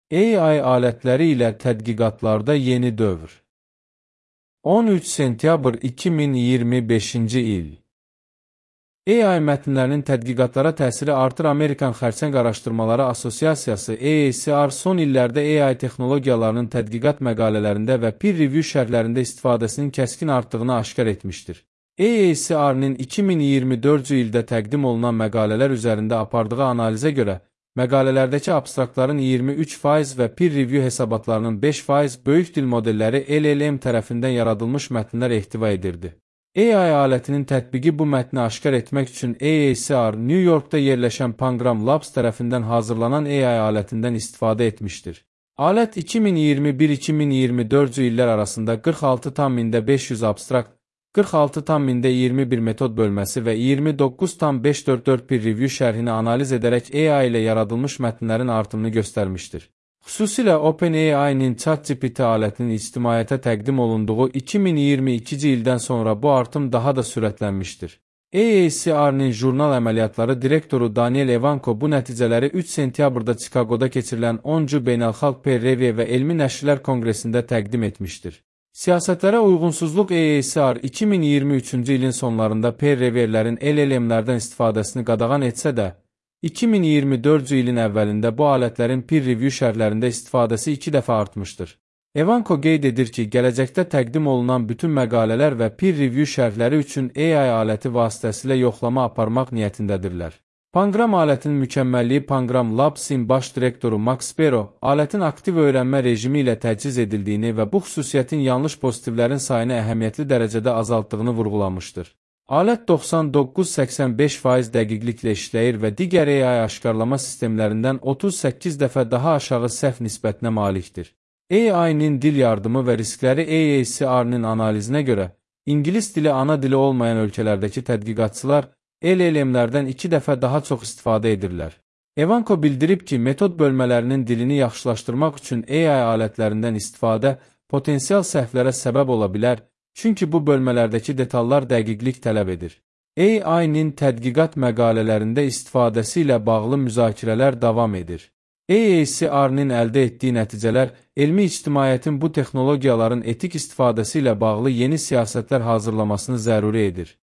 AI alətləri ilə tədqiqatlarda yeni dövr. 13 sentyabr 2025-ci il. AI mətnlərinin tədqiqatlara təsiri artır. Amerikan Xərçəng Araşdırmaları Assosiasiyası AACR son illərdə AI texnologiyalarının tədqiqat məqalələrində və peer review şərhlərində istifadəsinin kəskin artdığını aşkar etmişdir. AACR-nin 2024-cü ildə təqdim olunan məqalələr üzərində apardığı analizə görə, məqalələrdəki abstraktların 23% və peer review hesabatlarının 5% böyük dil modelləri LLM tərəfindən yaradılmış mətnlər ehtiva edirdi. AI alətinin tətbiqi bu mətni aşkar etmək üçün AACR New Yorkda yerləşən Pangram Labs tərəfindən hazırlanan AI alətindən istifadə etmişdir. Alət 2021-2024-cü illər arasında 46,500 abstrakt, 46,21 metod bölməsi və 29,544 peer review şərhini analiz edərək AI ilə yaradılmış mətnlərin artımını göstərmişdir. Xüsusilə OpenAI-nin ChatGPT alətinin ictimaiyyətə təqdim olunduğu 2022-ci ildən sonra bu artım daha da sürətlənmişdir. AACR-nin jurnal əməliyyatları direktoru Daniel Evanko bu nəticələri 3 sentyabrda Chicagoda keçirilən 10-cu Beynəlxalq Peer Review və Elmi Nəşrlər Konqresində təqdim etmişdir. Siyasətlərə uyğunsuzluq AACR 2023-cü ilin sonlarında peer reviewlərin LLM-lərdən istifadəsini qadağan etsə də, 2024-cü ilin əvvəlində bu alətlərin peer review şərhlərində istifadəsi 2 dəfə artmışdır. Evanko qeyd edir ki, gələcəkdə təqdim olunan bütün məqalələr və peer review şərhləri üçün AI aləti vasitəsilə yoxlama aparmaq niyyətindədirlər. Pangram alətinin mükəmməlliyi. Pangram Labs-in baş direktoru Max Spero, alətin aktiv öyrənmə rejimi ilə təchiz edildiyini və bu xüsusiyyətin yanlış pozitivlərin sayını əhəmiyyətli dərəcədə azaltdığını vurğulamışdır. Alət 99-85% dəqiqliklə işləyir və digər AI aşkarlama sistemlərindən 38 dəfə daha aşağı səhv nisbətinə malikdir. AI-nin dil yardımı və riskləri. AACR-nin analizinə görə, İngilis dili ana dili olmayan ölkələrdəki tədqiqatçılar LLM-lərdən 2 dəfə daha çox istifadə edirlər. Evanko bildirib ki, metod bölmələrinin dilini yaxşılaşdırmaq üçün AI alətlərindən istifadə potensial səhvlərə səbəb ola bilər, çünki bu bölmələrdəki detallar dəqiqlik tələb edir. AI-nin tədqiqat məqalələrində istifadəsi ilə bağlı müzakirələr davam edir. AACR-nin əldə etdiyi nəticələr, elmi ictimaiyyətin bu texnologiyaların etik istifadəsi ilə bağlı yeni siyasətlər hazırlamasını zəruri edir.